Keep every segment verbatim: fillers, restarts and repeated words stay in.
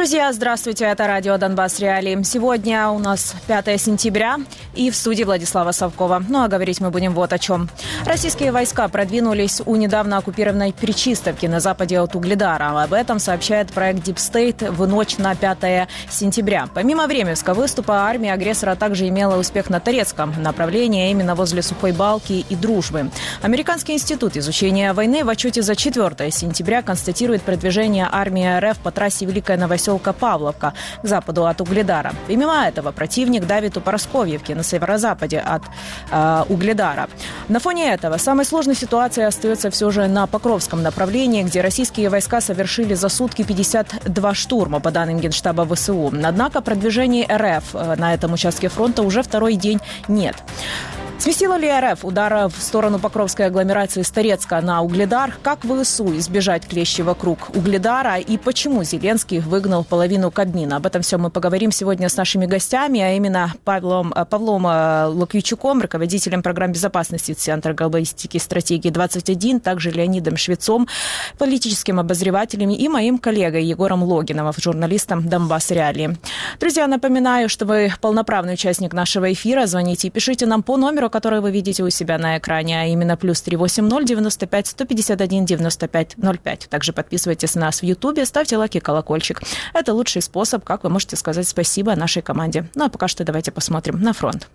Друзья, здравствуйте, это радио «Донбасс Реалии». Сегодня у нас пятое сентября, и в студии Владислава Совкова. Ну а говорить мы будем вот о чем. Российские войска продвинулись у недавно оккупированной Пречистовки на западе от Угледара. Об этом сообщает проект Deep State в ночь на пятое сентября. Помимо временского выступа, армия агрессора также имела успех на Торецком направлении, именно возле Сухой Балки и Дружбы. Американский институт изучения войны в отчете за четвёртое сентября констатирует продвижение армии РФ по трассе Великая Новоселка Павловка к западу от Угледара. Помимо этого, противник давит у Поросковьевки на северо-западе от э, Угледара. На фоне этого самой сложной ситуацией остается все же на Покровском направлении, где российские войска совершили за сутки пятьдесят два штурма, по данным Генштаба ВСУ. Однако продвижений РФ на этом участке фронта уже второй день нет. Сместила ли РФ удара в сторону Покровской агломерации с Торецка на Угледар? Как ВСУ избежать клещи вокруг Угледара? И почему Зеленский выгнал половину Кабмина? Об этом все мы поговорим сегодня с нашими гостями, а именно Павлом, Павлом Лукьячуком, руководителем программ безопасности Центра глобалистики и стратегии двадцать один, также Леонидом Швецом, политическим обозревателем, и моим коллегой Егором Логиновым, журналистом «Донбасс Реалии». Друзья, напоминаю, что вы полноправный участник нашего эфира. Звоните и пишите нам по номеру, который вы видите у себя на экране, а именно плюс три восемь ноль девяносто пять сто пятьдесят один девяносто пять ноль пять. Также подписывайтесь на нас в Ютубе, ставьте лайк и колокольчик. Это лучший способ, как вы можете сказать спасибо нашей команде. Ну а пока что давайте посмотрим на фронт.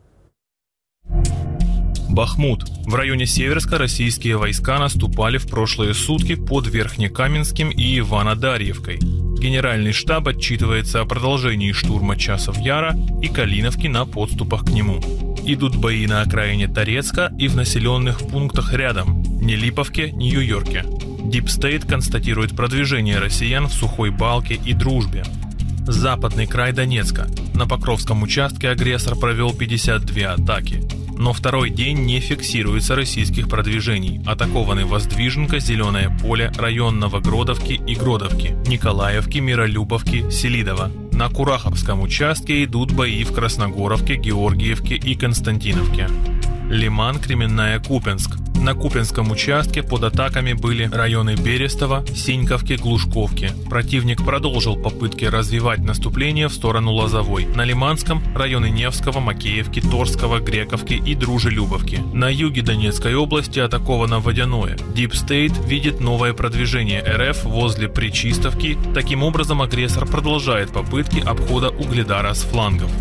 Бахмут. В районе Северска российские войска наступали в прошлые сутки под Верхнекаменским и Ивано-Дарьевкой. Генеральный штаб отчитывается о продолжении штурма Часов Яра и Калиновки на подступах к нему. Идут бои на окраине Торецка и в населенных пунктах рядом, ни Липовке, ни Нью-Йорке. Deep State констатирует продвижение россиян в Сухой Балке и Дружбе. Западный край Донецка. На Покровском участке агрессор провел пятьдесят две атаки. Но второй день не фиксируется российских продвижений. Атакованы Воздвиженка, Зеленое поле, район Новогродовки и Гродовки, Николаевки, Миролюбовки, Селидово. На Кураховском участке идут бои в Красногоровке, Георгиевке и Константиновке. Лиман, Кременная, Купенск. На Купенском участке под атаками были районы Берестово, Синьковки, Глушковки. Противник продолжил попытки развивать наступление в сторону Лозовой. На Лиманском – районы Невского, Макеевки, Торского, Грековки и Дружелюбовки. На юге Донецкой области атаковано Водяное. Deep State видит новое продвижение РФ возле Пречистовки. Таким образом, агрессор продолжает попытки обхода Угледара с флангов.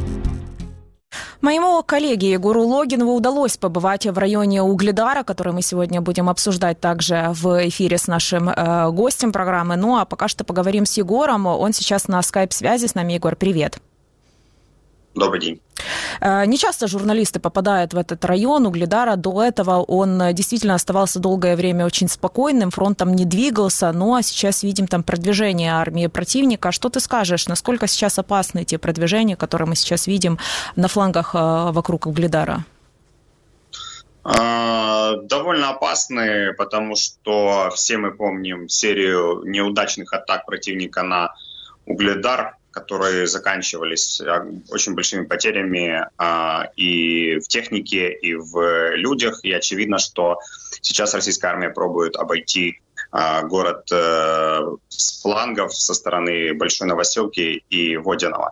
Моему коллеге Егору Логинову удалось побывать в районе Угледара, который мы сегодня будем обсуждать также в эфире с нашим э, гостем программы. Ну а пока что поговорим с Егором. Он сейчас на скайп-связи с нами. Егор, привет. Добрый день. Не часто журналисты попадают в этот район Угледара. До этого он действительно оставался долгое время очень спокойным, фронтом не двигался. Ну а сейчас видим там продвижение армии противника. Что ты скажешь, насколько сейчас опасны те продвижения, которые мы сейчас видим на флангах вокруг Угледара? Довольно опасны, потому что все мы помним серию неудачных атак противника на Угледар, которые заканчивались очень большими потерями а, и в технике, и в людях. И очевидно, что сейчас российская армия пробует обойти а, город а, с флангов со стороны Большой Новоселки и Водяного.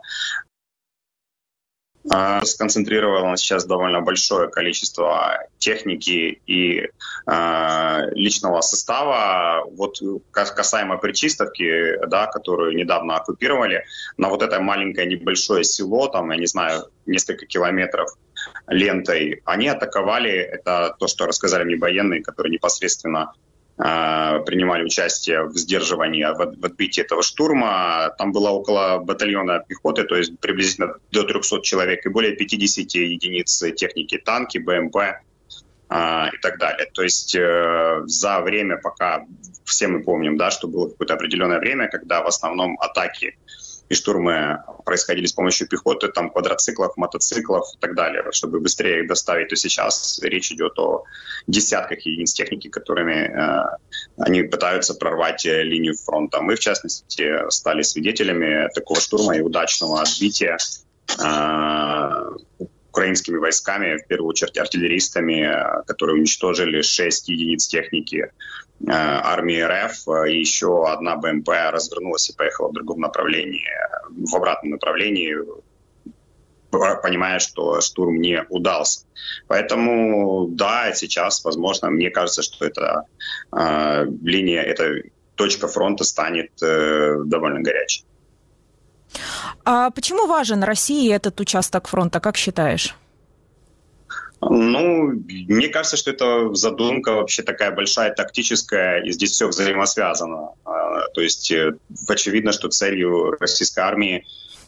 Сконцентрировано сейчас довольно большое количество техники и э, личного состава. Вот касаемо Пречистовки, да, которую недавно оккупировали, на вот это маленькое небольшое село, там, я не знаю, несколько километров лентой, они атаковали, это то, что рассказали мне военные, которые непосредственно принимали участие в сдерживании, в отбитии этого штурма. Там было около батальона пехоты, то есть приблизительно до трехсот человек и более пятьдесят единиц техники, танки, БМП и так далее. То есть за время, пока все мы помним, да, что было какое-то определенное время, когда в основном атаки и штурмы происходили с помощью пехоты, там, квадроциклов, мотоциклов и так далее, чтобы быстрее их доставить, то сейчас речь идет о десятках единиц техники, которыми э, они пытаются прорвать линию фронта. Мы, в частности, стали свидетелями такого штурма и удачного отбития э, украинскими войсками, в первую очередь артиллеристами, которые уничтожили шесть единиц техники армии РФ, и еще одна БМП развернулась и поехала в другом направлении, в обратном направлении, понимая, что штурм не удался. Поэтому, да, сейчас, возможно, мне кажется, что эта э, линия, эта точка фронта станет э, довольно горячей. А почему важен России этот участок фронта, как считаешь? Ну, мне кажется, что это задумка вообще такая большая, тактическая, и здесь все взаимосвязано. То есть очевидно, что целью российской армии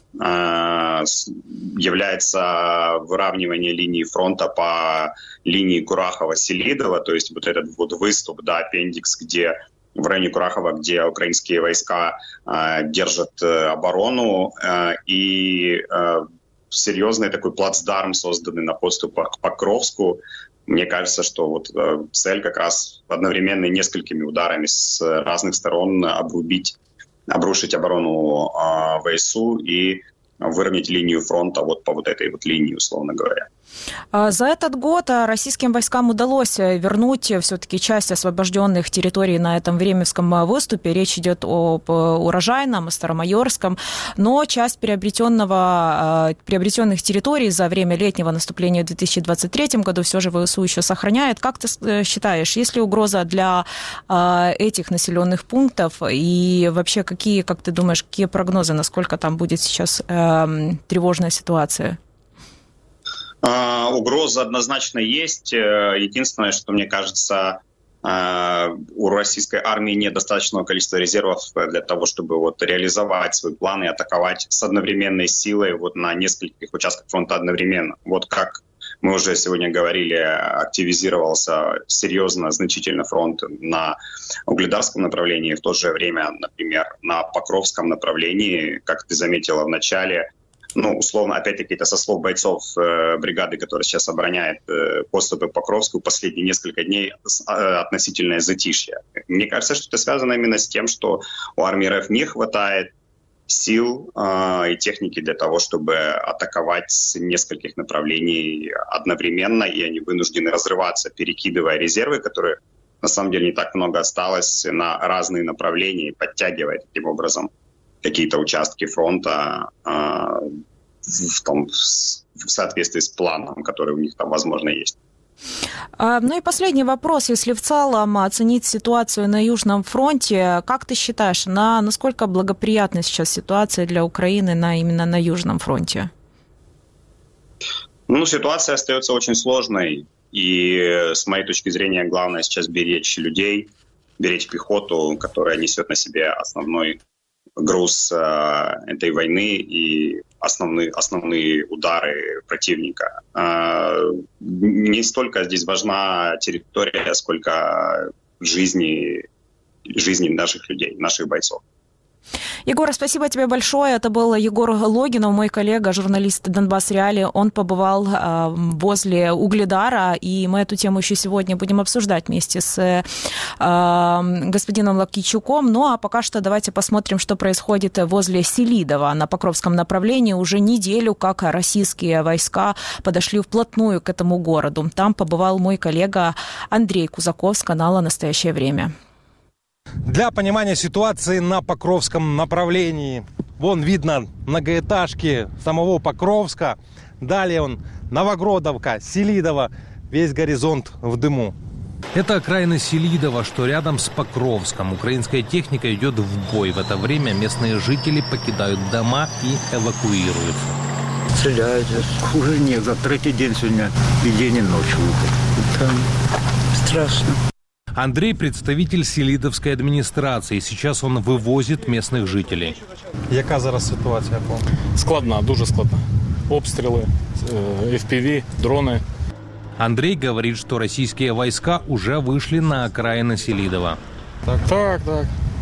является выравнивание линии фронта по линии Курахова-Селидово, то есть вот этот вот выступ, да, аппендикс, где в районе Курахова, где украинские войска э, держат э, оборону, э, и э, серьезный такой плацдарм, созданный на подступах к Покровску. Мне кажется, что вот э, цель как раз одновременно несколькими ударами с разных сторон обрубить, обрушить оборону э, ВСУ и выровнять линию фронта вот по вот этой вот линии, условно говоря. За этот год российским войскам удалось вернуть все-таки часть освобожденных территорий на этом Временском выступе. Речь идет об Урожайном, Старомайорском, но часть приобретенного, приобретенных территорий за время летнего наступления в две тысячи двадцать третьем году все же ВСУ еще сохраняет. Как ты считаешь, есть ли угроза для этих населенных пунктов и вообще какие, как ты думаешь, какие прогнозы, насколько там будет сейчас тревожная ситуация? Uh, угроза однозначно есть. Единственное, что, мне кажется, uh, у российской армии нет достаточного количества резервов для того, чтобы вот реализовать свой план и атаковать с одновременной силой вот на нескольких участках фронта одновременно. Вот как мы уже сегодня говорили, активизировался серьезно, значительно фронт на Угледарском направлении, в то же время, например, на Покровском направлении, как ты заметила в начале, ну, условно, опять-таки, это со слов бойцов э, бригады, которая сейчас обороняет э, подступы к Покровску, последние несколько дней э, относительное затишье. Мне кажется, что это связано именно с тем, что у армии РФ не хватает сил э, и техники для того, чтобы атаковать с нескольких направлений одновременно, и они вынуждены разрываться, перекидывая резервы, которые на самом деле не так много осталось, на разные направления, подтягивая таким образом какие-то участки фронта э, в, том, в соответствии с планом, который у них там, возможно, есть. Ну и последний вопрос. Если в целом оценить ситуацию на Южном фронте, как ты считаешь, на, насколько благоприятна сейчас ситуация для Украины на, именно на Южном фронте? Ну, ситуация остается очень сложной. И с моей точки зрения, главное сейчас беречь людей, беречь пехоту, которая несет на себе основной груз э, этой войны и основные, основные удары противника. Э, не столько здесь важна территория, сколько жизни, жизни наших людей, наших бойцов. Егор, спасибо тебе большое. Это был Егор Логинов, мой коллега, журналист Донбасс Реалии. Он побывал э, возле Угледара, и мы эту тему еще сегодня будем обсуждать вместе с э, господином Лакичуком. Ну а пока что давайте посмотрим, что происходит возле Селидова на Покровском направлении. Уже неделю, как российские войска подошли вплотную к этому городу. Там побывал мой коллега Андрей Кузаков с канала «Настоящее время». Для понимания ситуации на Покровском направлении. Вон видно многоэтажки самого Покровска. Далее он Новогродовка, Селидово. Весь горизонт в дыму. Это окраины Селидова, что рядом с Покровском. Украинская техника идет в бой. В это время местные жители покидают дома и эвакуируются. Стреляют. Хуже некуда. Третий день сегодня и день, и ночь. Там страшно. Андрей – представитель селидовской администрации. Сейчас он вивозить местних жителей. Яка зараз ситуація? Складна, дуже складна. Обстріли, эф пі ві, дроны. Андрей говорит, что российские войска уже вышли на окраины Селидова. Так, так. так.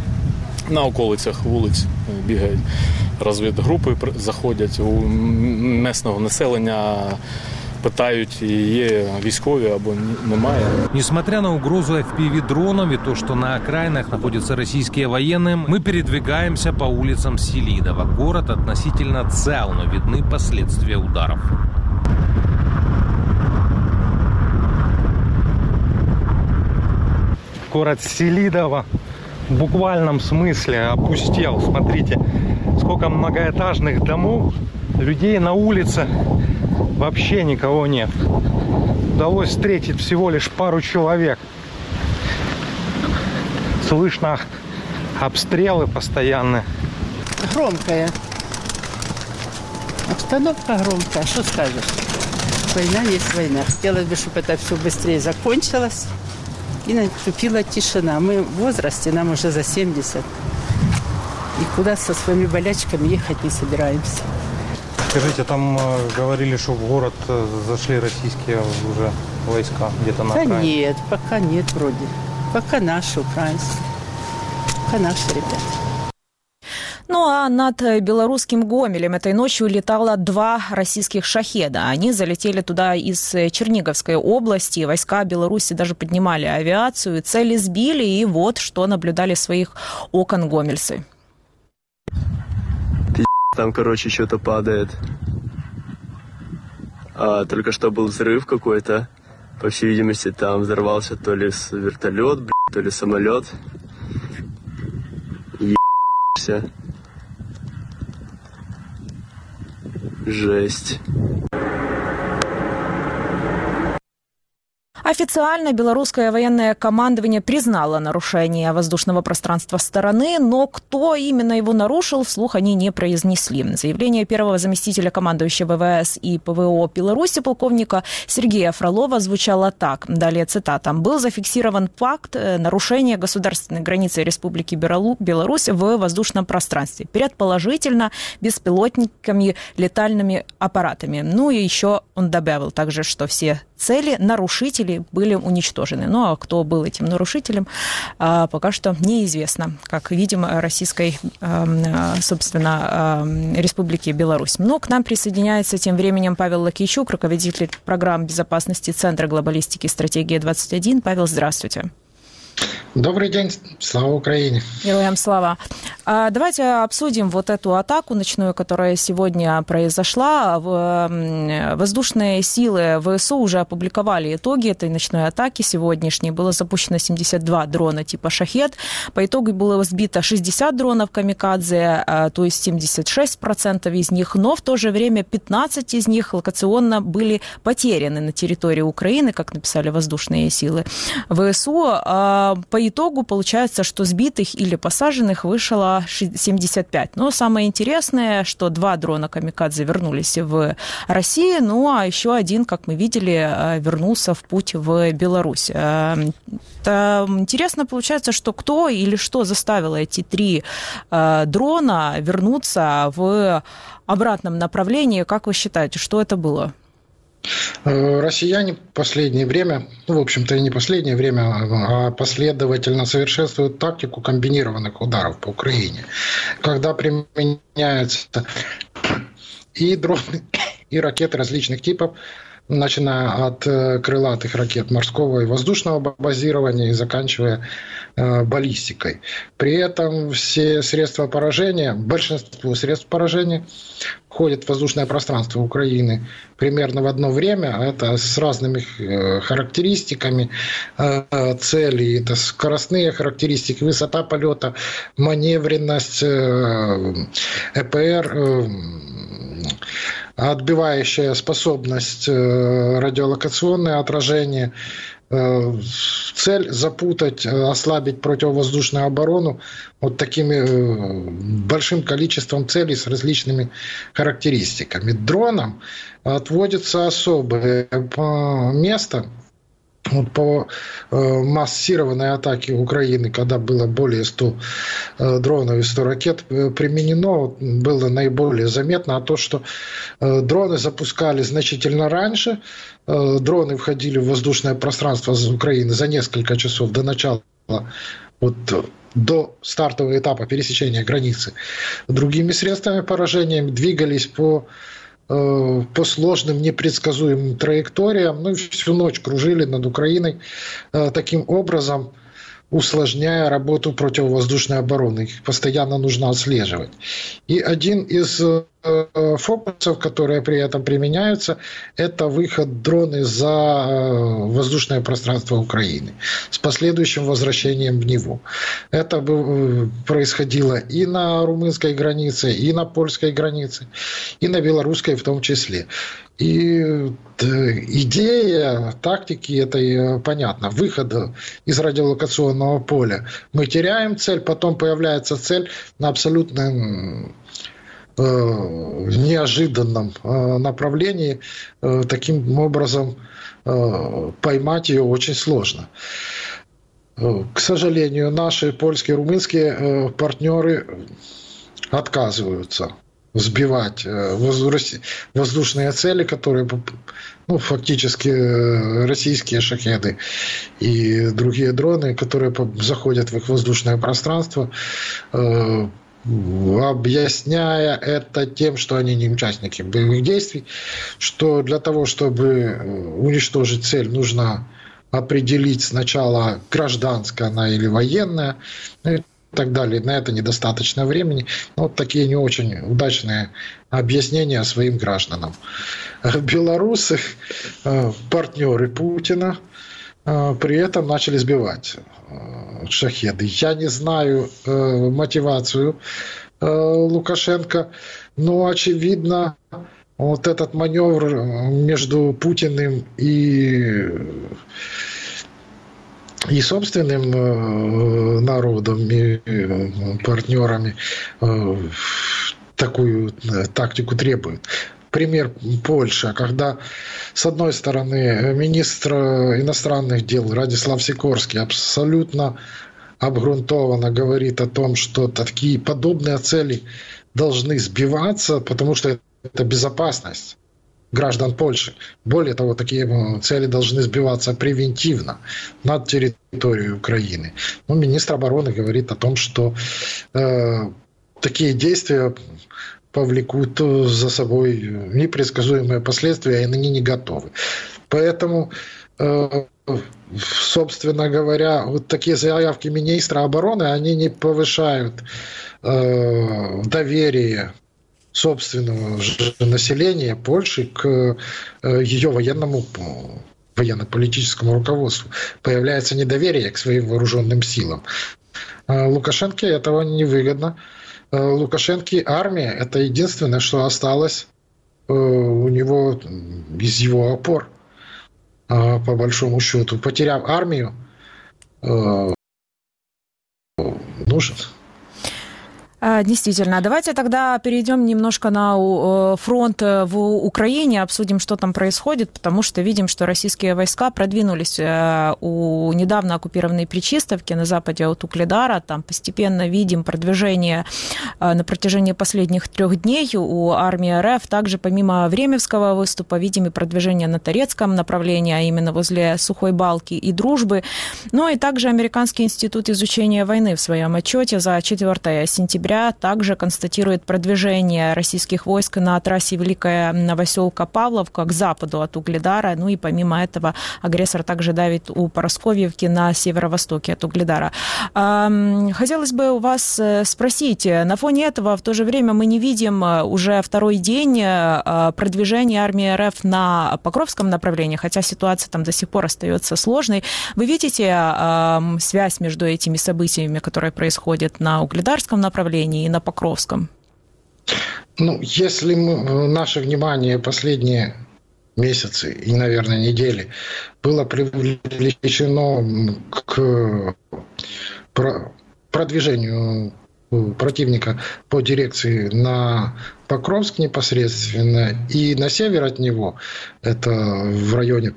На околицях вулиць бігають розвідгрупи, заходять у місцевого населення. Питають, є військові або немає. Несмотря на угрозу эф пи ви-дронов и то, что на окраинах находятся российские военные, мы передвигаемся по улицам Селидова. Город относительно цел, но видны последствия ударов. город Селидово в буквальном смысле опустел. Смотрите, сколько многоэтажных домов, людей на улице вообще никого нет. Удалось встретить всего лишь пару человек. Слышно обстрелы постоянные. Громкая. Обстановка громкая. Что скажешь? Война есть война. Хотелось бы, чтобы это все быстрее закончилось. И наступила тишина. Мы в возрасте, нам уже за семьдесят. И куда со своими болячками ехать не собираемся. Скажите, там э, говорили, что в город э, зашли российские уже войска где-то на Да окраине. нет, пока нет вроде. Пока наши украинские. Пока наши ребята. Ну а над белорусским Гомелем этой ночью летало два российских «Шахеда». Они залетели туда из Черниговской области. Войска Беларуси даже поднимали авиацию, цели сбили, и вот что наблюдали своих окон гомельцы. Там, короче, что-то падает. А, только что был взрыв какой-то. По всей видимости, там взорвался то ли вертолет, блядь, то ли самолет. Ебался. Жесть. Официально белорусское военное командование признало нарушение воздушного пространства стороны, но кто именно его нарушил, вслух они не произнесли. Заявление первого заместителя командующего ВВС и ПВО Беларуси полковника Сергея Фролова звучало так. Далее цитата. «Был зафиксирован факт нарушения государственной границы Республики Беларусь в воздушном пространстве, предположительно беспилотниками, летальными аппаратами». Ну и еще он добавил также, что все цели нарушителей были уничтожены. Ну, а кто был этим нарушителем, пока что неизвестно, как видим, российской, собственно, Республики Беларусь. Но к нам присоединяется тем временем Павел Лакейчук, руководитель программ безопасности Центра глобалистики «Стратегия двадцать один». Павел, здравствуйте. Добрый день, слава Украине. Героям слава. Давайте обсудим вот эту атаку ночную, которая сегодня произошла. Воздушные силы ВСУ уже опубликовали итоги этой ночной атаки сегодняшней. Было запущено семьдесят два дрона типа «Шахед». По итогу было сбито шестьдесят дронов «Камикадзе», то есть семьдесят шесть процентов из них, но в то же время пятнадцать из них локационно были потеряны на территории Украины, как написали воздушные силы ВСУ. По итогу получается, что сбитых или посаженных вышло семьдесят пять. Но самое интересное, что два дрона «Камикадзе» вернулись в Россию, ну а еще один, как мы видели, вернулся в путь в Беларусь. Это интересно получается, что кто или что заставило эти три дрона вернуться в обратном направлении. Как вы считаете, что это было? Россияне в последнее время, ну, в общем-то, и не последнее время, а последовательно совершенствуют тактику комбинированных ударов по Украине, когда применяются и дроны, и ракеты различных типов, начиная от крылатых ракет морского и воздушного базирования и заканчивая э, баллистикой. При этом все средства поражения, большинство средств поражения входят в воздушное пространство Украины примерно в одно время. Это с разными э, характеристиками э, целей. Это скоростные характеристики, высота полета, маневренность, э, ЭПР, э, отбивающая способность, радиолокационное отражение. Цель запутать, ослабить противовоздушную оборону вот такими большим количеством целей с различными характеристиками. Дронам отводится особое место. Вот по э, массированной атаке Украины, когда было более ста э, дронов и ста ракет э, применено, было наиболее заметно, а то, что э, дроны запускали значительно раньше, э, дроны входили в воздушное пространство Украины за несколько часов до начала, вот, до стартового этапа пересечения границы другими средствами поражения, двигались по по сложным, непредсказуемым траекториям, ну и всю ночь кружили над Украиной, таким образом усложняя работу противовоздушной обороны. Их постоянно нужно отслеживать. И один из фокусов, которые при этом применяются, это выход дроны за воздушное пространство Украины с последующим возвращением в него. Это происходило и на румынской границе, и на польской границе, и на белорусской в том числе. И идея тактики этой понятна. Выход из радиолокационного поля. Мы теряем цель, потом появляется цель на абсолютно неожиданном направлении. Таким образом, поймать ее очень сложно. К сожалению, наши польские, румынские партнеры отказываются сбивать воздушные цели, которые, ну, фактически российские шахеды и другие дроны, которые заходят в их воздушное пространство, объясняя это тем, что они не участники боевых действий, что для того, чтобы уничтожить цель, нужно определить сначала, гражданская она или военная, и так далее. На это недостаточно времени. Вот такие не очень удачные объяснения своим гражданам. Белорусы, партнеры Путина, при этом начали сбивать шахеды. Я не знаю мотивацию Лукашенко, но, очевидно, вот этот маневр между Путиным и, и собственным народом, и партнерами такую тактику требует. Пример Польша, когда, с одной стороны, министр иностранных дел Радислав Сикорский абсолютно обґрунтованно говорит о том, что такие подобные цели должны сбиваться, потому что это безопасность граждан Польши. Более того, такие цели должны сбиваться превентивно над территорией Украины. Но министр обороны говорит о том, что э, такие действия повлекут за собой непредсказуемые последствия, и они не готовы. Поэтому, собственно говоря, вот такие заявки министра обороны, они не повышают доверие собственного населения Польши к ее военному, военно-политическому руководству. Появляется недоверие к своим вооруженным силам. Лукашенко этого невыгодно. Лукашенко армия – это единственное, что осталось у него из его опор, по большому счету. Потеряв армию, нужен. Действительно. Давайте тогда перейдем немножко на фронт в Украине, обсудим, что там происходит, потому что видим, что российские войска продвинулись у недавно оккупированной Причистовки на западе от Угледара. Там постепенно видим продвижение на протяжении последних трех дней у армии РФ. Также помимо Времевского выступа видим и продвижение на Торецком направлении, а именно возле Сухой Балки и Дружбы. Ну и также Американский институт изучения войны в своем отчете за четвёртое сентября также констатирует продвижение российских войск на трассе Великая Новоселка-Павловка к западу от Угледара. Ну и помимо этого агрессор также давит у Поросковьевки на северо-востоке от Угледара. Хотелось бы у вас спросить, на фоне этого в то же время мы не видим уже второй день продвижения армии РФ на Покровском направлении, хотя ситуация там до сих пор остается сложной. Вы видите связь между этими событиями, которые происходят на Угледарском направлении и на Покровском? Ну, если мы, наше внимание последние месяцы и, наверное, недели было привлечено к продвижению противника по дирекции на Покровск непосредственно и на север от него, это в районе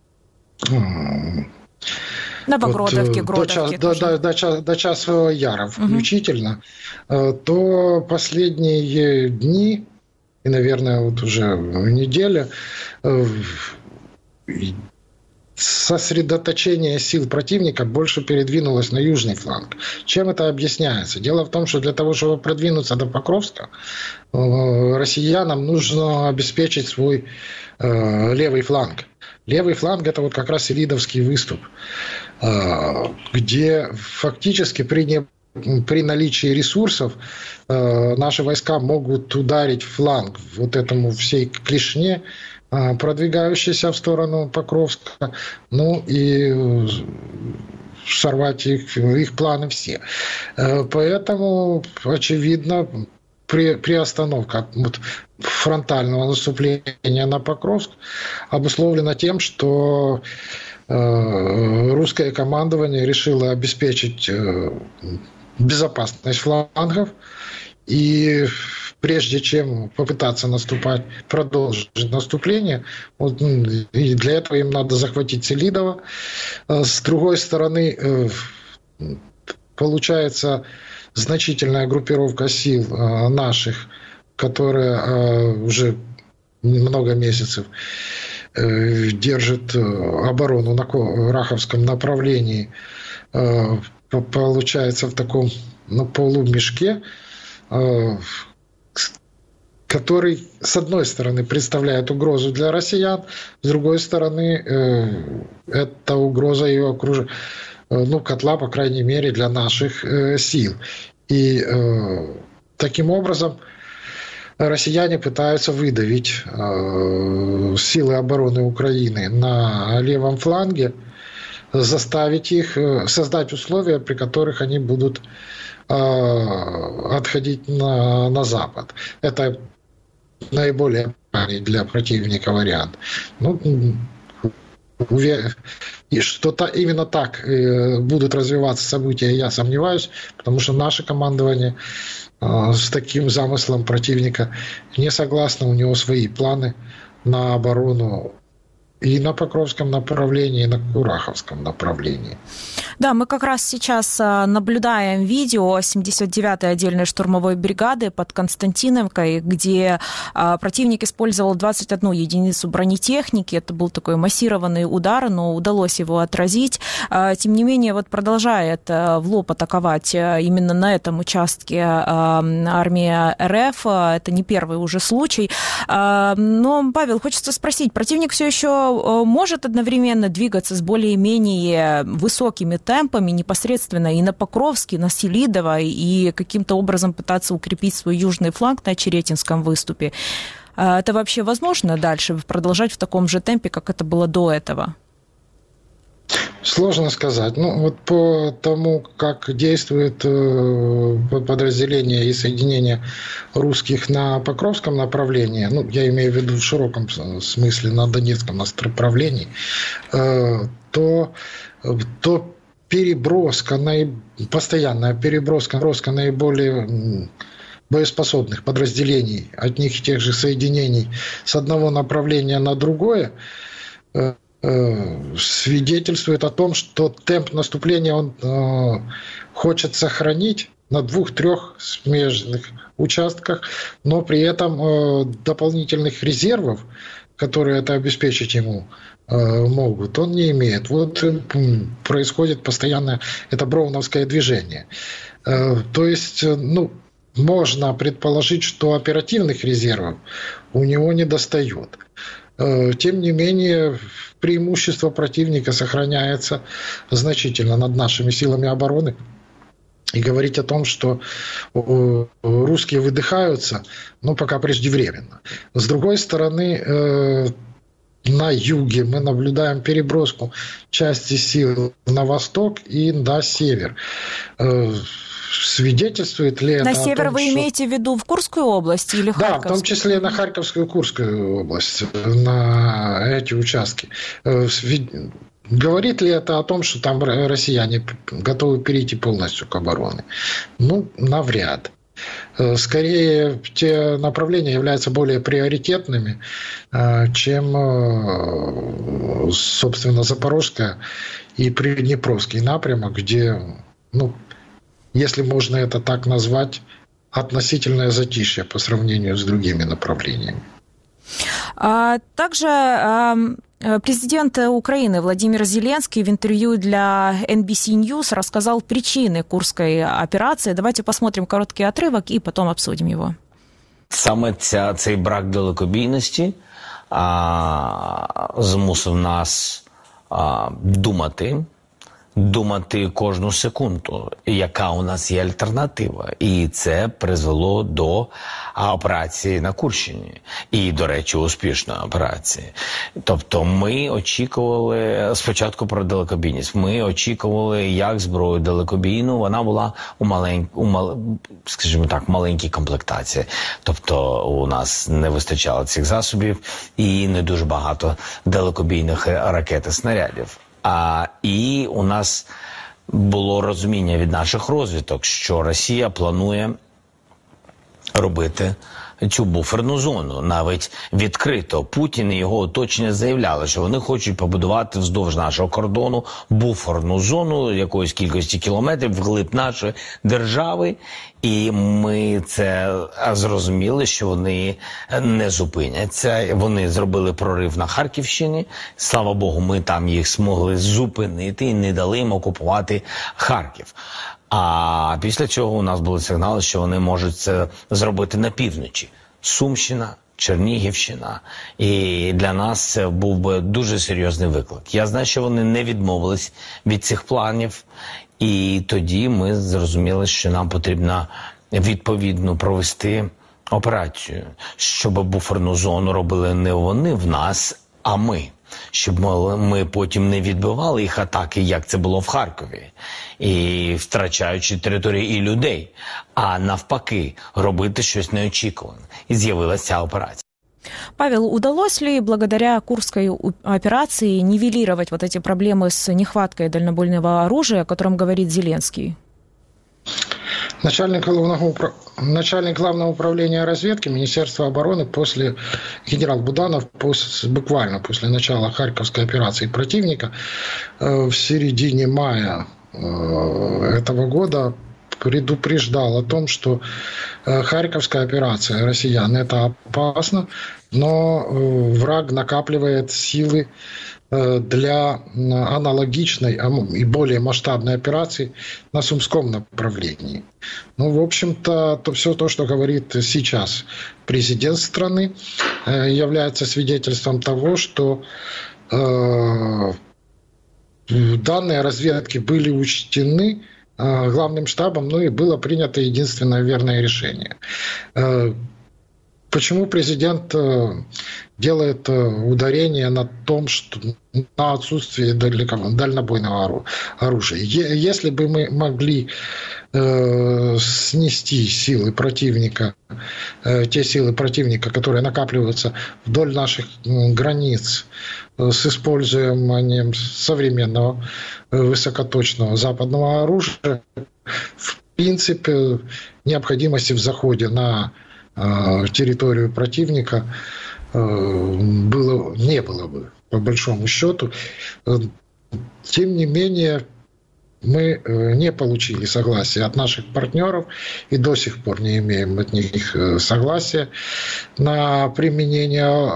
Новогродовки, вот, Гродовки. До, до, до, до, до Часового Яра включительно, угу. То последние дни, и, наверное, вот уже неделя, сосредоточение сил противника больше передвинулось на южный фланг. Чем это объясняется? Дело в том, что для того, чтобы продвинуться до Покровска, россиянам нужно обеспечить свой левый фланг. Левый фланг – это вот как раз Селидовский выступ, где фактически при при наличии ресурсов наши войска могут ударить в фланг вот этому всей клешне, продвигающейся в сторону Покровска, ну и сорвать их, их планы все. Поэтому, очевидно, при, приостановка вот, фронтального наступления на Покровск обусловлена тем, что э, русское командование решило обеспечить э, безопасность флангов, и прежде чем попытаться наступать, продолжить наступление, вот, и для этого им надо захватить Селидово. С другой стороны, э, получается значительная группировка сил э, наших, которая э, уже много месяцев э, держит оборону на Раховском направлении, э, получается в таком ну, полумешке, э, который, с одной стороны, представляет угрозу для россиян, с другой стороны, э, это угроза ее окружения, ну, котла, по крайней мере, для наших э, сил. И э, таким образом россияне пытаются выдавить э, силы обороны Украины на левом фланге, заставить их, э, создать условия, при которых они будут э, отходить на, на запад. Это наиболее для противника вариант. Ну, и что-то именно так будут развиваться события, я сомневаюсь, потому что наше командование с таким замыслом противника не согласно, у него свои планы на оборону и на Покровском направлении, и на Кураховском направлении. Да, мы как раз сейчас наблюдаем видео семьдесят девятой отдельной штурмовой бригады под Константиновкой, где противник использовал двадцать одну единицу бронетехники. Это был такой массированный удар, но удалось его отразить. Тем не менее, вот продолжает в лоб атаковать именно на этом участке армия РФ. Это не первый уже случай. Но, Павел, хочется спросить, противник все еще может одновременно двигаться с более-менее высокими темпами непосредственно и на Покровске, и на Селидово, и каким-то образом пытаться укрепить свой южный фланг на Очеретинском выступе. Это вообще возможно дальше продолжать в таком же темпе, как это было до этого? Сложно сказать. Ну, вот по тому, как действует подразделение и соединение русских на Покровском направлении, ну, я имею в виду в широком смысле на Донецком направлении, то, то переброска, постоянная переброска, переброска наиболее боеспособных подразделений, одних и тех же соединений с одного направления на другое, свидетельствует о том, что темп наступления он э, хочет сохранить на двух-трех смежных участках, но при этом э, дополнительных резервов, которые это обеспечить ему э, могут, он не имеет. Вот э, происходит постоянное это броуновское движение. Э, то есть, э, ну, можно предположить, что оперативных резервов у него недостает. Э, тем не менее, преимущество противника сохраняется значительно над нашими силами обороны. И говорить о том, что русские выдыхаются, ну, пока преждевременно. С другой стороны, на юге мы наблюдаем переброску части сил на восток и на север. Свидетельствует ли это на север том, вы что... имеете в виду в Курскую область или Харьковскую? Да, в том числе на Харьковскую и Курскую область, на эти участки. Говорит ли это о том, что там россияне готовы перейти полностью к обороне? Ну, навряд. Скорее, те направления являются более приоритетными, чем, собственно, Запорожская и Приднепровский напрямок, где, ну, если можно это так назвать, относительное затишье по сравнению с другими направлениями. А также президент Украины Владимир Зеленский в интервью для эн би си News рассказал причины Курской операции. Давайте посмотрим короткий отрывок и потом обсудим его. Саме ця, цей брак далекобійності а, змусив нас а, думати думати кожну секунду, яка у нас є альтернатива. І це призвело до операції на Курщині. І, до речі, успішної операції. Тобто ми очікували спочатку про далекобійність. Ми очікували, як зброю далекобійну, вона була у маленькій, у мал... скажімо так, маленькій комплектації. Тобто у нас не вистачало цих засобів і не дуже багато далекобійних ракет і снарядів. А, і у нас було розуміння від наших розвідок, що Росія планує робити цю буферну зону. Навіть відкрито Путін і його оточення заявляли, що вони хочуть побудувати вздовж нашого кордону буферну зону якоїсь кількості кілометрів вглиб нашої держави. І ми це зрозуміли, що вони не зупиняться. Вони зробили прорив на Харківщині. Слава Богу, ми там їх змогли зупинити і не дали їм окупувати Харків. А після цього у нас були сигнали, що вони можуть це зробити на півночі. Сумщина, Чернігівщина. І для нас це був би дуже серйозний виклик. Я знаю, що вони не відмовились від цих планів. І тоді ми зрозуміли, що нам потрібно відповідно провести операцію, щоб буферну зону робили не вони в нас, а ми. Щоб ми потім не відбивали їх атаки, як це було в Харкові, і втрачаючи території і людей, а навпаки, робити щось неочікуване. І з'явилася ця операція. Павел, удалось ли благодаря Курской операции нивелировать вот эти проблемы с нехваткой дальнобойного оружия, о котором говорит Зеленский? Начальник главного, начальник главного управления разведки Министерства обороны после, генерал Буданов, после, буквально после начала Харьковской операции противника в середине мая этого года предупреждал о том, что Харьковская операция россиян — это опасно, но враг накапливает силы для аналогичной и более масштабной операции на Сумском направлении. Ну, в общем-то, то, все то, что говорит сейчас президент страны, является свидетельством того, что э, данные разведки были учтены главным штабом, ну и было принято единственное верное решение. Почему президент делает ударение на том, что на отсутствие дальнобойного оружия? Если бы мы могли снести силы противника, те силы противника, которые накапливаются вдоль наших границ с использованием современного высокоточного западного оружия, в принципе, необходимости в заходе на территорию противника было, не было бы, по большому счету. Тем не менее, мы не получили согласия от наших партнеров и до сих пор не имеем от них согласия на применение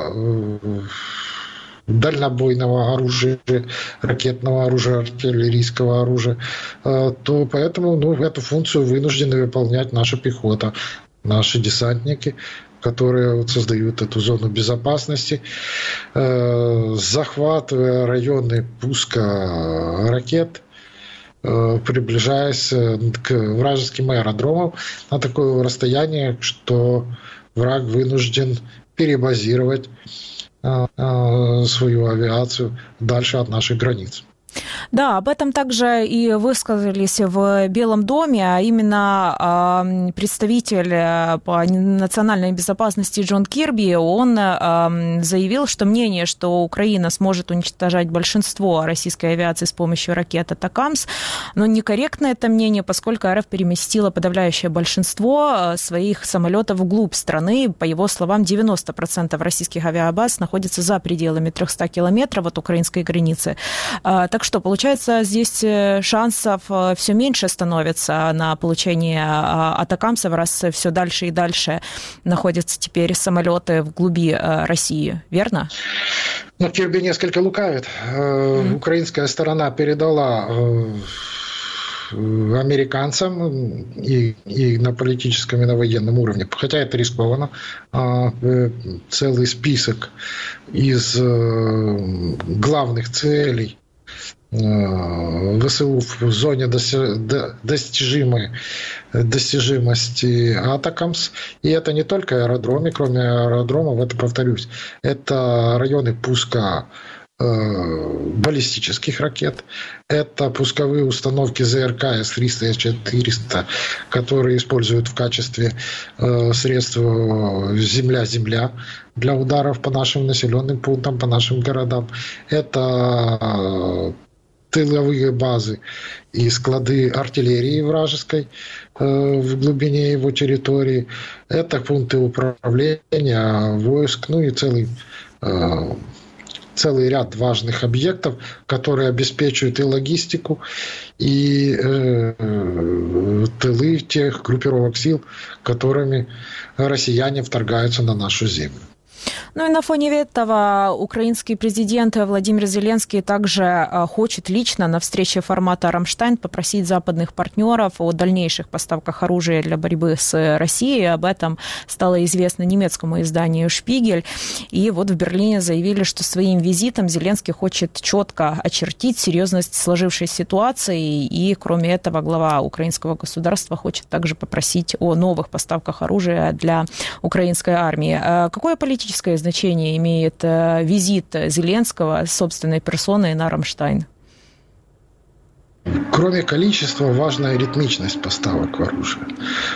дальнобойного оружия, ракетного оружия, артиллерийского оружия, то поэтому ну, эту функцию вынуждены выполнять наша пехота, наши десантники, которые вот создают эту зону безопасности, захватывая районы пуска ракет, приближаясь к вражеским аэродромам на такое расстояние, что враг вынужден перебазировать свою авиацию дальше от наших границ. Да, об этом также и высказались в Белом доме, а именно представитель по национальной безопасности Джон Кирби. Он заявил, что мнение, что Украина сможет уничтожать большинство российской авиации с помощью ракет «Атакамс», но некорректно это мнение, поскольку РФ переместила подавляющее большинство своих самолетов вглубь страны. По его словам, девяносто процентов российских авиабаз находятся за пределами трехсот километров от украинской границы. Так что, получается, здесь шансов все меньше становится на получение атакамсов, раз все дальше и дальше находятся теперь самолеты в глуби России, верно? Ну, Кирби несколько лукавит. Mm-hmm. Украинская сторона передала американцам и, и на политическом, и на военном уровне, хотя это рискованно, целый список из главных целей ВСУ в зоне достижимой достижимости Атакамс. И это не только аэродромы, кроме аэродромов, это, повторюсь, это районы пуска баллистических ракет, это пусковые установки ЗРК С триста и С четыреста, которые используют в качестве средств земля-земля для ударов по нашим населенным пунктам, по нашим городам. Это тыловые базы и склады артиллерии вражеской в глубине его территории. Это пункты управления войск, ну и целый целый ряд важных объектов, которые обеспечивают и логистику, и э, тылы тех группировок сил, которыми россияне вторгаются на нашу землю. Ну и на фоне этого украинский президент Владимир Зеленский также хочет лично на встрече формата «Рамштайн» попросить западных партнеров о дальнейших поставках оружия для борьбы с Россией. Об этом стало известно немецкому изданию «Шпигель». И вот в Берлине заявили, что своим визитом Зеленский хочет четко очертить серьезность сложившейся ситуации. И, кроме этого, глава украинского государства хочет также попросить о новых поставках оружия для украинской армии. Какое политическое значение имеет визит Зеленского собственной персоной на Рамштайн? Кроме количества, важна ритмичность поставок оружия.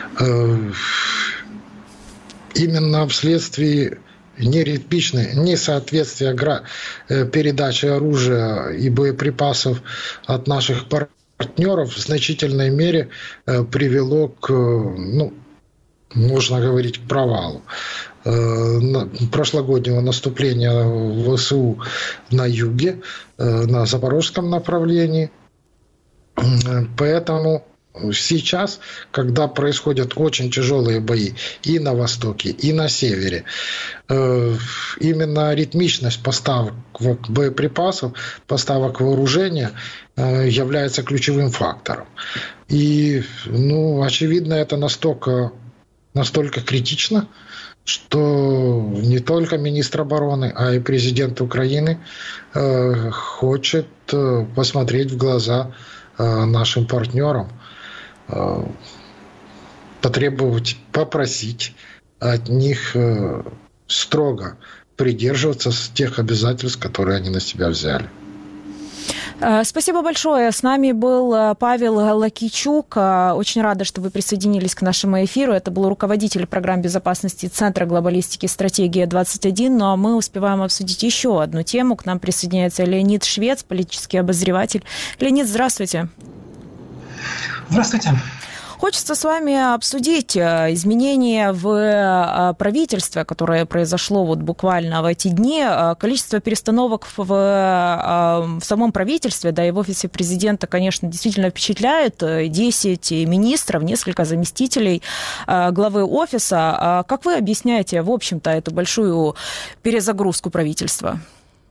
Именно вследствие неритмичной, несоответствия передачи оружия и боеприпасов от наших партнеров в значительной мере привело к, ну, можно говорить, к провалу прошлогоднего наступления ВСУ на юге, на запорожском направлении. Поэтому сейчас, когда происходят очень тяжелые бои и на востоке, и на севере, именно ритмичность поставок боеприпасов, поставок вооружения является ключевым фактором. И, ну, очевидно, это настолько, настолько критично, что не только министр обороны, а и президент Украины э, хочет э, посмотреть в глаза э, нашим партнерам, э, потребовать, попросить от них э, строго придерживаться тех обязательств, которые они на себя взяли. Спасибо большое. С нами был Павел Лакичук. Очень рада, что вы присоединились к нашему эфиру. Это был руководитель программ безопасности Центра глобалистики «Стратегия двадцать один». Ну а мы успеваем обсудить еще одну тему. К нам присоединяется Леонид Швец, политический обозреватель. Леонид, здравствуйте. Здравствуйте. Хочется с вами обсудить изменения в правительстве, которое произошло вот буквально в эти дни. Количество перестановок в, в самом правительстве, да и в офисе президента, конечно, действительно впечатляет. десять министров, несколько заместителей главы офиса. Как вы объясняете, в общем-то, эту большую перезагрузку правительства?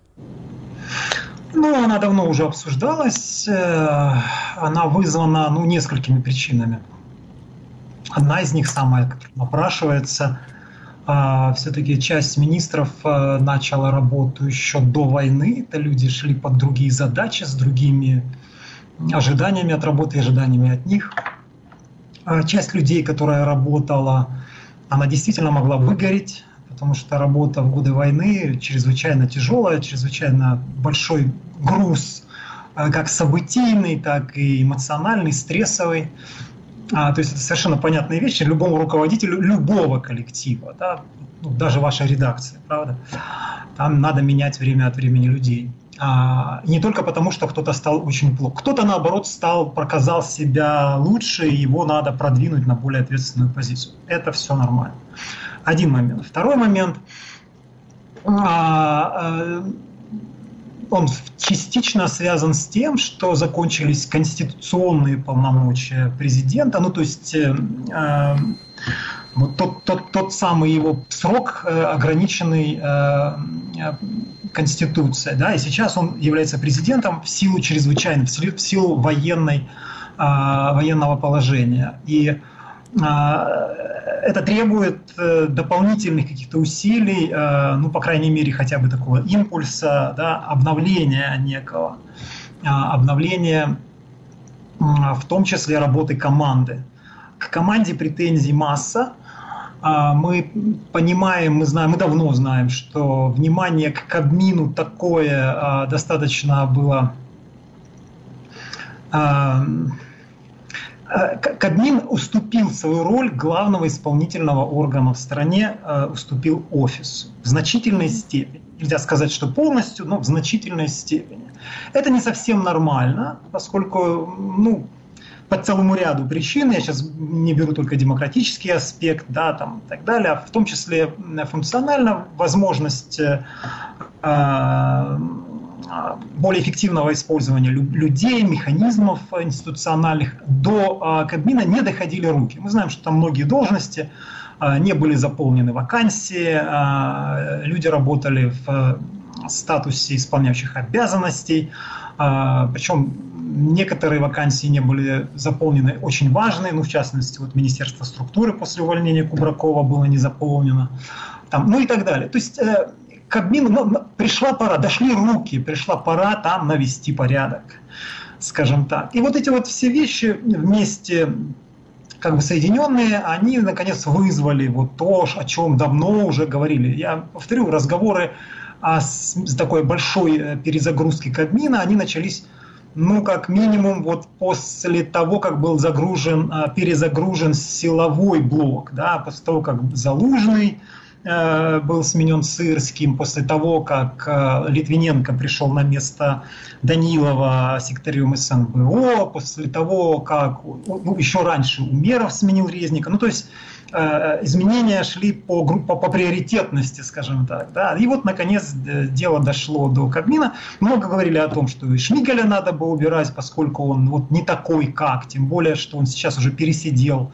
Ну, она давно уже обсуждалась. Она вызвана, ну, несколькими причинами. Одна из них, самая, которая напрашивается, все-таки часть министров начала работу еще до войны. Это люди шли под другие задачи, с другими ожиданиями от работы и ожиданиями от них. Часть людей, которая работала, она действительно могла выгореть, потому что работа в годы войны чрезвычайно тяжелая, чрезвычайно большой груз, как событийный, так и эмоциональный, стрессовый. А, то есть это совершенно понятные вещи любому руководителю любого коллектива, да? Ну, даже вашей редакции, правда? Там надо менять время от времени людей. А, не только потому, что кто-то стал очень плохо. Кто-то, наоборот, стал, показал себя лучше, и его надо продвинуть на более ответственную позицию. Это все нормально. Один момент. Второй момент. Он частично связан с тем, что закончились конституционные полномочия президента. Ну, то есть э, вот тот, тот, тот самый его срок, э, ограниченный э, Конституцией. Да, и сейчас он является президентом в силу чрезвычайной, в силу, в силу военной, э, военного положения. И это требует дополнительных каких-то усилий, ну, по крайней мере, хотя бы такого импульса, да, обновления некого, обновления в том числе работы команды. К команде претензий масса. Мы понимаем, мы знаем, мы давно знаем, что внимание к Кабмину такое достаточно было... Кабмин уступил свою роль главного исполнительного органа в стране, уступил офису в значительной степени. Нельзя сказать, что полностью, но в значительной степени. Это не совсем нормально, поскольку, ну, по целому ряду причин, я сейчас не беру только демократический аспект, да, там, и так далее, а в том числе функционально возможность э, более эффективного использования людей, механизмов институциональных до э, Кабмина не доходили руки. Мы знаем, что там многие должности э, не были заполнены вакансии, э, люди работали в статусе исполняющих обязанностей, э, причем некоторые вакансии не были заполнены очень важные, ну, в частности, вот Министерство структуры после увольнения Кубракова было не заполнено, там, ну и так далее. То есть э, Кабмину, ну, пришла пора, дошли руки, пришла пора там навести порядок, скажем так. И вот эти вот все вещи вместе, как бы соединенные, они, наконец, вызвали вот то, о чем давно уже говорили. Я повторю, разговоры о с, с такой большой перезагрузке Кабмина, они начались, ну, как минимум, вот после того, как был загружен, перезагружен силовой блок, да, после того, как Залужный э, был сменен Сырским, после того, как э, Литвиненко пришел на место Данилова секретарем эс эн бэ о, после того, как, ну, еще раньше Умеров сменил Резника, ну, то есть изменения шли по, по, по приоритетности, скажем так. Да? И вот, наконец, дело дошло до Кабмина. Много говорили о том, что и Шмигаля надо бы убирать, поскольку он вот не такой, как. Тем более, что он сейчас уже пересидел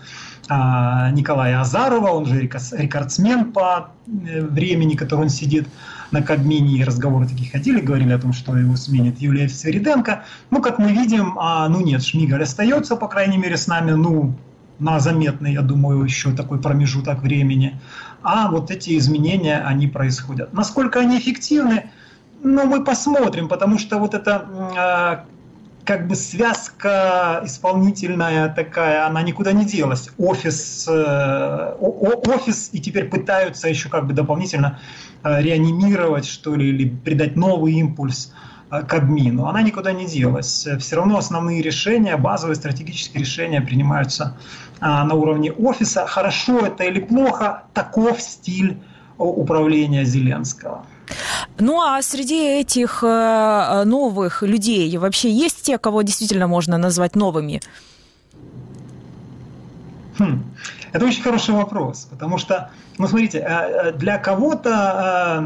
а, Николая Азарова, он же рекордсмен по времени, который он сидит на Кабмине. И разговоры такие ходили, говорили о том, что его сменит Юлия Свириденко. Ну, как мы видим, а, ну нет, Шмигаль остается, по крайней мере, с нами, ну, на заметный, я думаю, еще такой промежуток времени. А вот эти изменения, они происходят. Насколько они эффективны, ну, мы посмотрим, потому что вот эта э, как бы связка исполнительная такая, она никуда не делась. Офис, э, офис и теперь пытаются еще как бы дополнительно э, реанимировать, что ли, или придать новый импульс Кабмину. Она никуда не делась. Все равно основные решения, базовые стратегические решения принимаются а, на уровне офиса. Хорошо это или плохо, таков стиль управления Зеленского. Ну а среди этих э, новых людей вообще есть те, кого действительно можно назвать новыми? Хм. Это очень хороший вопрос, потому что, ну смотрите, для кого-то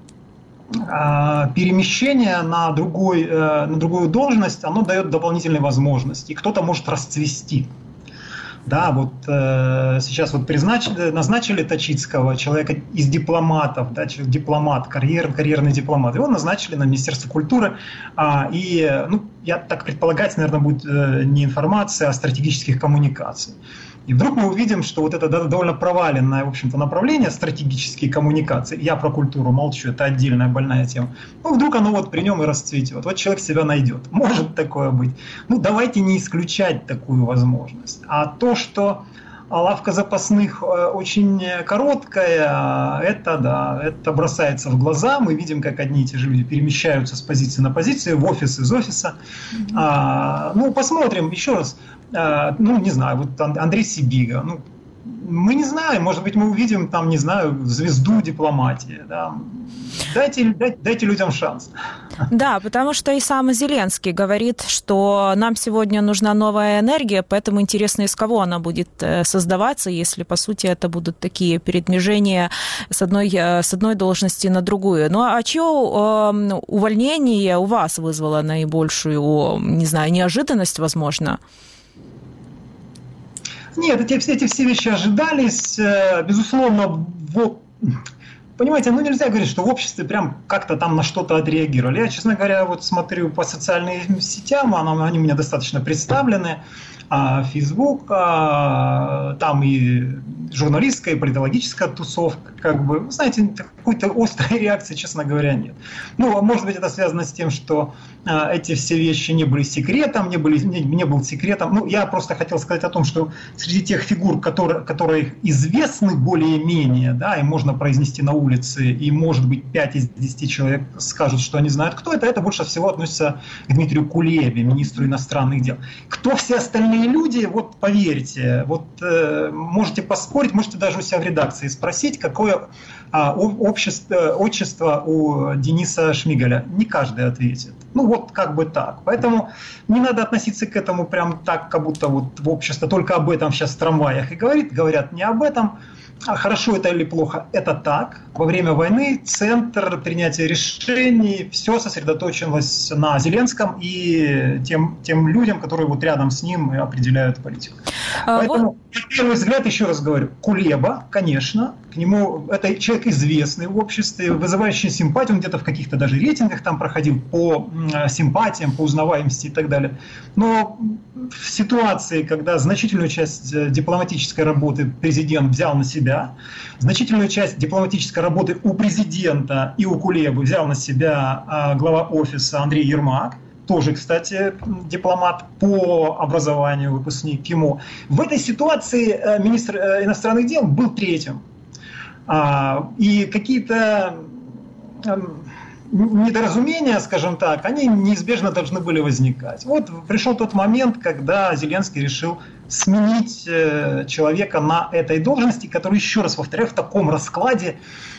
перемещение на, другой, на другую должность, оно дает дополнительные возможности, и кто-то может расцвести. Да, вот э, сейчас вот призначили, назначили Точицкого, человека из дипломатов, да, дипломат, карьер, карьерный дипломат, его назначили на Министерство культуры, а, и, ну, я так предполагать, наверное, будет э, не информация, а стратегических коммуникаций. И вдруг мы увидим, что вот это довольно проваленное, в общем-то, направление, стратегические коммуникации, я про культуру молчу, это отдельная больная тема, ну, вдруг оно вот при нем и расцветет, вот человек себя найдет, может такое быть. Ну, давайте не исключать такую возможность. А то, что лавка запасных очень короткая, это, да, это бросается в глаза, мы видим, как одни и те же люди перемещаются с позиции на позицию, в офис из офиса. Mm-hmm. А, ну, посмотрим, еще раз. Ну, не знаю, вот Андрей Сибига, ну, мы не знаем, может быть, мы увидим там, не знаю, звезду дипломатии, да. Дайте, дайте, дайте людям шанс. Да, потому что и сам Зеленский говорит, что нам сегодня нужна новая энергия, поэтому интересно, из кого она будет создаваться, если, по сути, это будут такие передвижения с одной, с одной должности на другую. Ну, а чье э, увольнение у вас вызвало наибольшую, не знаю, неожиданность, возможно? Нет, эти, эти все вещи ожидались. Безусловно, вот, понимаете, ну нельзя говорить, что в обществе прям как-то там на что-то отреагировали. Я, честно говоря, вот смотрю по социальным сетям, они у меня достаточно представлены. Facebook, там и журналистская, и политологическая тусовка, как бы, вы знаете, какой-то острой реакции, честно говоря, нет. Ну, может быть, это связано с тем, что эти все вещи не были секретом, не, были, не, не был секретом. Ну, я просто хотел сказать о том, что среди тех фигур, которые, которые известны более-менее, да, и можно произнести на улице, и, может быть, пять из десяти человек скажут, что они знают, кто это, это больше всего относится к Дмитрию Кулебе, министру иностранных дел. Кто все остальные люди, вот поверьте, вот э, можете поспорить, можете даже у себя в редакции спросить, какое а, общество, отчество у Дениса Шмигаля. Не каждый ответит. Ну вот как бы так. Поэтому не надо относиться к этому прям так, как будто вот в обществе только об этом сейчас в трамваях и говорит. Говорят не об этом. А хорошо это или плохо? Это так. Во время войны центр принятия решений, все сосредоточилось на Зеленском и тем, тем людям, которые вот рядом с ним определяют политику. А Поэтому, вот... на первый взгляд, еще раз говорю, Кулеба, конечно, к нему, это человек известный в обществе, вызывающий симпатию, он где-то в каких-то даже рейтингах там проходил по симпатиям, по узнаваемости и так далее. Но в ситуации, когда значительную часть дипломатической работы президент взял на себя, значительную часть дипломатической работы у президента и у Кулебы взял на себя глава офиса Андрей Ермак, тоже, кстати, дипломат по образованию, выпускник КИМО. В этой ситуации министр иностранных дел был третьим. И какие-то недоразумения, скажем так, они неизбежно должны были возникать. Вот пришел тот момент, когда Зеленский решил сменить человека на этой должности, который, еще раз повторяю, в таком раскладе,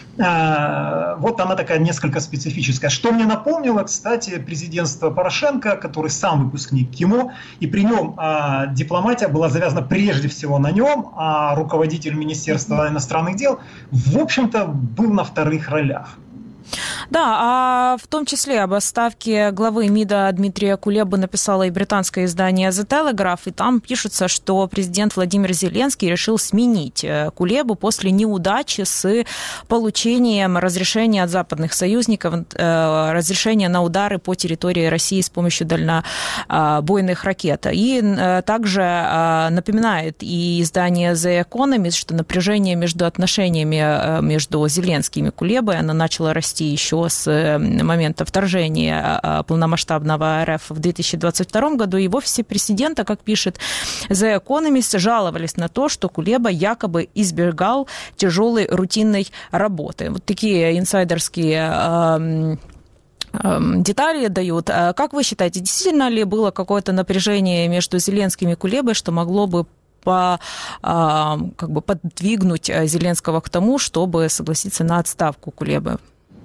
вот она такая несколько специфическая. Что мне напомнило, кстати, президентство Порошенко, который сам выпускник КИМО, и при нем а, дипломатия была завязана прежде всего на нем, а руководитель Министерства иностранных дел, в общем-то, был на вторых ролях. Да, а в том числе об отставке главы МИДа Дмитрия Кулебы написало и британское издание The Telegraph, и там пишется, что президент Владимир Зеленский решил сменить Кулебу после неудачи с получением разрешения от западных союзников, разрешения на удары по территории России с помощью дальнобойных ракет. И также напоминает и издание The Economist, что напряжение между отношениями между Зеленским и Кулебой, оно начало расти еще с момента вторжения полномасштабного РФ в две тысячи двадцать втором году. И в офисе президента, как пишет The Economist, жаловались на то, что Кулеба якобы избегал тяжелой рутинной работы. Вот такие инсайдерские детали дают. Как вы считаете, действительно ли было какое-то напряжение между Зеленским и Кулебой, что могло бы по, как бы подвигнуть Зеленского к тому, чтобы согласиться на отставку Кулебы?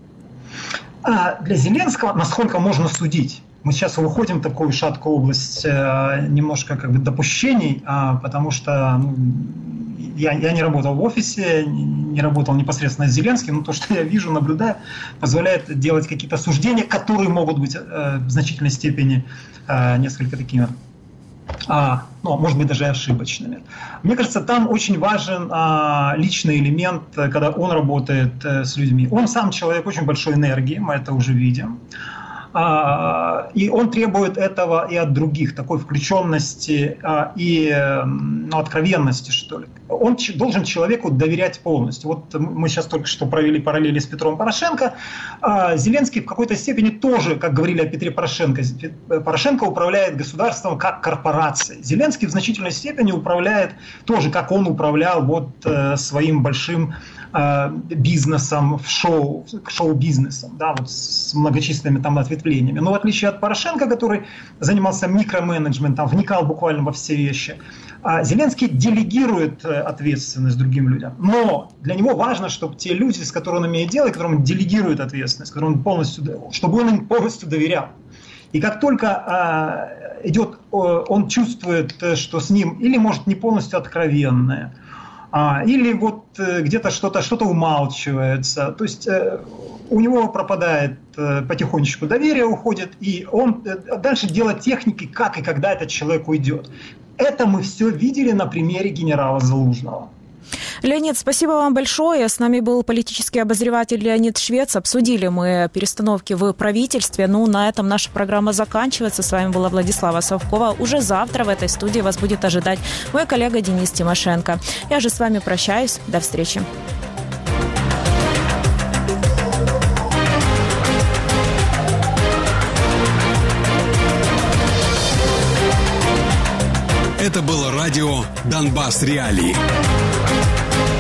Для Зеленского, насколько можно судить, мы сейчас выходим в такую шаткую область немножко как бы допущений, потому что ну, я, я не работал в офисе, не работал непосредственно с Зеленским, но то, что я вижу, наблюдаю, позволяет делать какие-то суждения, которые могут быть в значительной степени несколько такими, а, ну, может быть, даже и ошибочными. Мне кажется, там очень важен а, личный элемент, когда он работает а, с людьми. Он сам человек очень большой энергии, мы это уже видим. А, и он требует этого и от других, такой включенности а, и ну, откровенности, что ли. Он ч- должен человеку доверять полностью. Вот мы сейчас только что провели параллели с Петром Порошенко. А, Зеленский в какой-то степени тоже, как говорили о Петре Порошенко, Порошенко управляет государством как корпорацией. Зеленский в значительной степени управляет тоже, как он управлял вот, своим большим бизнесом, в шоу, шоу-бизнесом, да, вот с многочисленными там ответвлениями. Но в отличие от Порошенко, который занимался микроменеджментом, вникал буквально во все вещи, Зеленский делегирует ответственность другим людям. Но для него важно, чтобы те люди, с которыми он имеет дело, которым он делегирует ответственность, которым он полностью, чтобы он им полностью доверял. И как только идет, он чувствует, что с ним или, может, не полностью откровенное, или вот где-то что-то, что-то умалчивается. То есть у него пропадает потихонечку доверие, уходит, и он дальше делает техники, как и когда этот человек уйдет. Это мы все видели на примере генерала Залужного. Леонид, спасибо вам большое. С нами был политический обозреватель Леонид Швец. Обсудили мы перестановки в правительстве. Ну, на этом наша программа заканчивается. С вами была Владислава Совкова. Уже завтра в этой студии вас будет ожидать мой коллега Денис Тимошенко. Я же с вами прощаюсь. До встречи. Это было радио «Донбасс Реалии».